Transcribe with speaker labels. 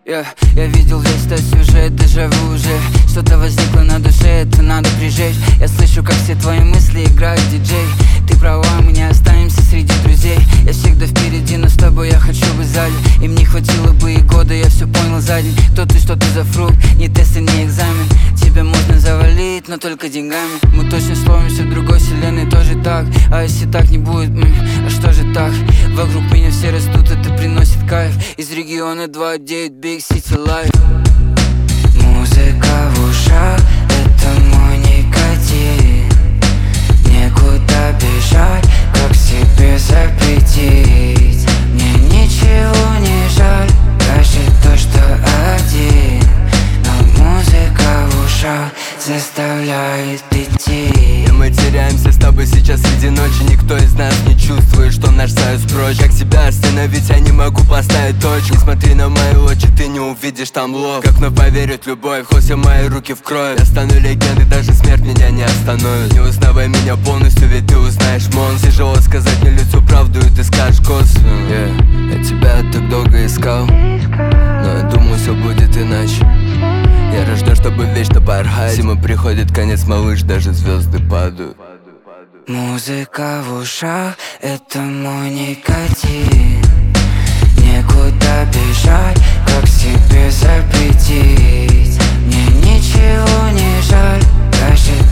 Speaker 1: Я видел весь этот сюжет, дежавю уже. Что-то возникло на душе, это надо прижечь. Я слышу, как все твои мысли играют диджей. Ты права, мы не останемся среди друзей. Я всегда впереди, но с тобой я хочу быть сзади. Им не хватило бы и года, я все понял за день. Кто ты, что ты за фрукт, ни тест и ни экзамен. Тебя можно завалить, но только деньгами. Мы точно словимся в другой вселенной, тоже так. А если так не будет, а что же так? Вокруг меня все растут, это приносит кайф. Из региона 2-9, Big City Life.
Speaker 2: Музыка в ушах, это мой никотин. Некуда бежать, как себе запретить. Мне ничего не жаль, даже то, что один. Но музыка в ушах заставляет идти.
Speaker 3: И мы теряемся с тобой сейчас среди ночи. Никто из нас не чувствует, что наш союз прочь. Как себя остановить, я не могу поставить точку. Не смотри на мои очи, ты не увидишь там лов. Как вновь поверить в любовь, хоть все мои руки в кровь. Я стану легендой, даже смерть меня не остановит. Не узнавай меня полностью, ведь ты узнаешь монстр. Тяжело сказать мне лицу правду, и ты скажешь косвенно. Я тебя так долго искал, но я думаю, все будет иначе. Я рожден, чтобы вечно порхать. Зима приходит, конец, малыш, даже звезды падают.
Speaker 2: Музыка в ушах, это мой никотин. Некуда бежать, как себе запретить. Мне ничего не жаль, даже